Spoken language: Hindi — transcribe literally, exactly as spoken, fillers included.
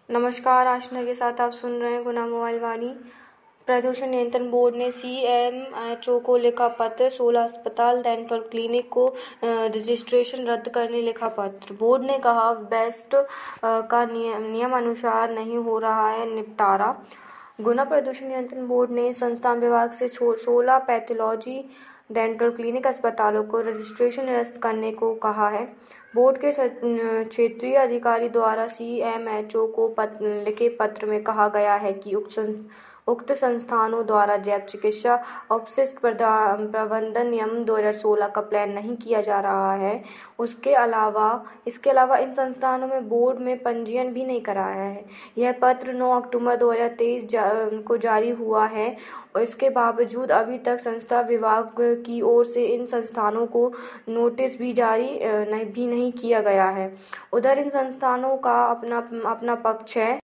नमस्कार, आशना के साथ आप सुन रहे हैं गुना मोबाइल वाणी। प्रदूषण नियंत्रण बोर्ड ने सी एम एच ओ को लिखा पत्र। सोलह अस्पताल डेंटल क्लिनिक को रजिस्ट्रेशन रद्द करने लिखा पत्र। बोर्ड ने कहा बेस्ट का नियम अनुसार नहीं हो रहा है निपटारा। गुना प्रदूषण नियंत्रण बोर्ड ने संस्थान विभाग से सोलह पैथोलॉजी डेंटल क्लिनिक अस्पतालों को रजिस्ट्रेशन निरस्त करने को कहा है। बोर्ड के क्षेत्रीय अधिकारी द्वारा सी एम एच ओ को लिखे पत्र में कहा गया है कि उक्त संस्थानों द्वारा जैव चिकित्सा अपशिष्ट प्रबंधन नियम दो हज़ार सोलह का पालन नहीं किया जा रहा है। उसके अलावा इसके अलावा इन संस्थानों में बोर्ड में पंजीयन भी नहीं कराया है। यह पत्र नौ अक्टूबर दो हज़ार तेईस जा, को जारी हुआ है और इसके बावजूद अभी तक संस्था विभाग की ओर से इन संस्थानों को नोटिस भी जारी नहीं भी नहीं किया गया है। उधर इन संस्थानों का अपना अपना पक्ष है।